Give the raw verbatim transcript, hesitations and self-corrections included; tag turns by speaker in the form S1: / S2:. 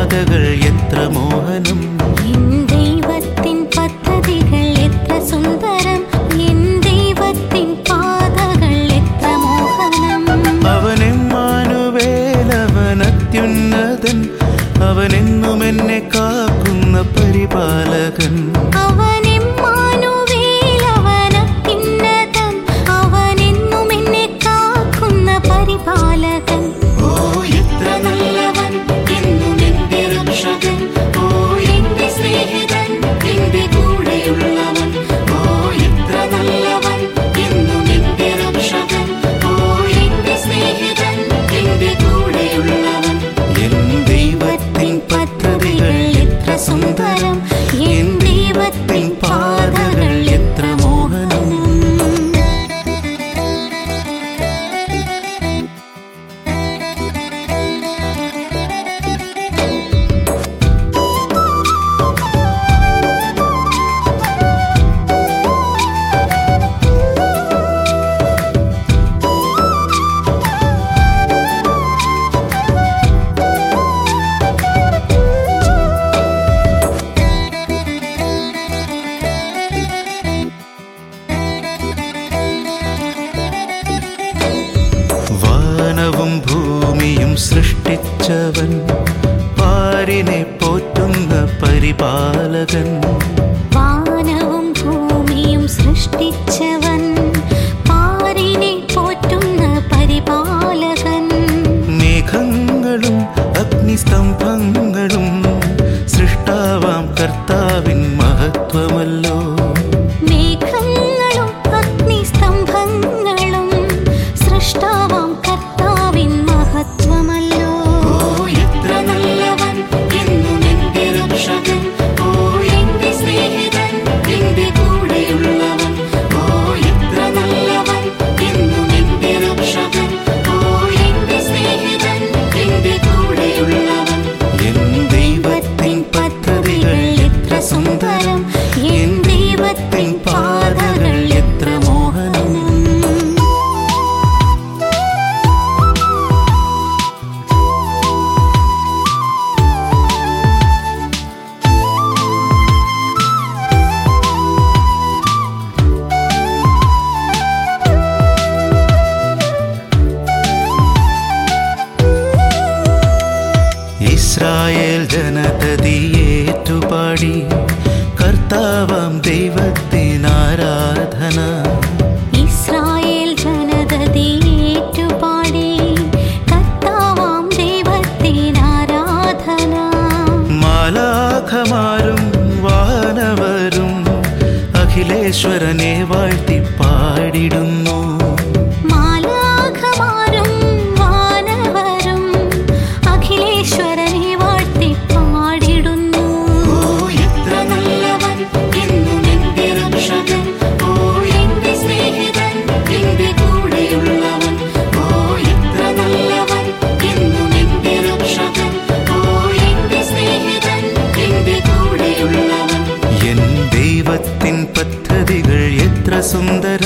S1: പാതകൾ എത്ര മോഹനം,
S2: എൻ ദൈവത്തിൻ പദ്ധതികൾ എത്ര സുന്ദരം, എൻ ദൈവത്തിൻ പാതകൾ എത്ര മോഹനം.
S1: അവൻ ഇമ്മാനുവേൽ, അവൻ അത്യുന്നതൻ, അവനെന്നും എന്നെ കാക്കുന്ന പരിപാലകൻ.
S2: അവൻ ഇമ്മാനുവേൽ, അവൻ അത്യുന്നതൻ, അവനെന്നും എന്നെ കാക്കുന്ന പരിപാലകൻ.
S1: ഓ എത്ര നല്ലവൻ, എന്നും എന്റെ രക്ഷകൻ. ഓ എന്റെ സ്നേഹിതൻ, എന്റെ കൂടെയുള്ളവൻ. ഓ എത്ര നല്ലവൻ, എന്നും എന്റെ രക്ഷകൻ. ഓ എന്റെ സ്നേഹിതൻ, എന്റെ കൂടെയുള്ളവൻ. എൻ ദൈവത്തിൻ പദ്ധതികൾ എത്ര സുന്ദരം, എൻ ദൈവത്തിൻ പാതകൾ എത്ര മോഹനം. വാനവും ഭൂമിയും സൃഷ്ടിച്ചവൻ, പാരിനെ പോറ്റുന്ന പരിപാലകൻ.
S2: വാനവും ഭൂമിയും സൃഷ്ടിച്ചവൻ, പാരിനെ പോറ്റുന്ന പരിപാലകൻ.
S1: മേഘങ്ങളും അഗ്നിസ്തംഭങ്ങളും സൃഷ്ടാവാം കർത്താവിൻ മഹത്വമല്ലോ.
S2: മേഘങ്ങളും അഗ്നിസ്തംഭങ്ങളും സൃഷ്ടാവാം കർത്താവിൻ മഹത്വമല്ലോ.
S1: ഓ എത്ര നല്ലവൻ, എന്നും എന്റെ രക്ഷകൻ. ഓ എന്റെ സ്നേഹിതൻ, എന്റെ കൂടെയുള്ളവൻ. ഓ എത്ര നല്ലവൻ, എന്നും എന്റെ രക്ഷകൻ. ഓ എന്റെ സ്നേഹിതൻ, എന്റെ കൂടെയുള്ളവൻ. എൻ ദൈവത്തിൻ പദ്ധതികൾ എത്ര സുന്ദരം, എൻ ദൈവത്തിൻ പാതകൾ എത്ര മോഹനം. ഇസ്രായേൽ ജനതതിയേറ്റുപാടി കർത്താവാം ദൈവത്തിനാരാധന.
S2: ഇസ്രായേൽ ജനതതിയേറ്റുപാടി കർത്താവാം ദൈവത്തിനാരാധന.
S1: മാലാഖമാരും വാനവരും അഖിലേശ്വരനെ വാഴ്ത്തി പാടിടുന്നു.
S2: മാലാഖമാരും വാനവരും അഖിലേശ്വരനെ വാഴ്ത്തി പാടിടുന്നു.
S1: ഓ എത്ര നല്ലവൻ, എന്നും എന്റെ രക്ഷകൻ. ഓ എന്റെ സ്നേഹിതൻ, എന്റെ കൂടെയുള്ളവൻ. ഓ എത്ര നല്ലവൻ, എന്നും എന്റെ രക്ഷകൻ. ഓ എന്റെ സ്നേഹിതൻ, എന്റെ കൂടെയുള്ളവൻ. എൻ ദൈവത്തിൻ പദ്ധതികൾ എത്ര സുന്ദരം,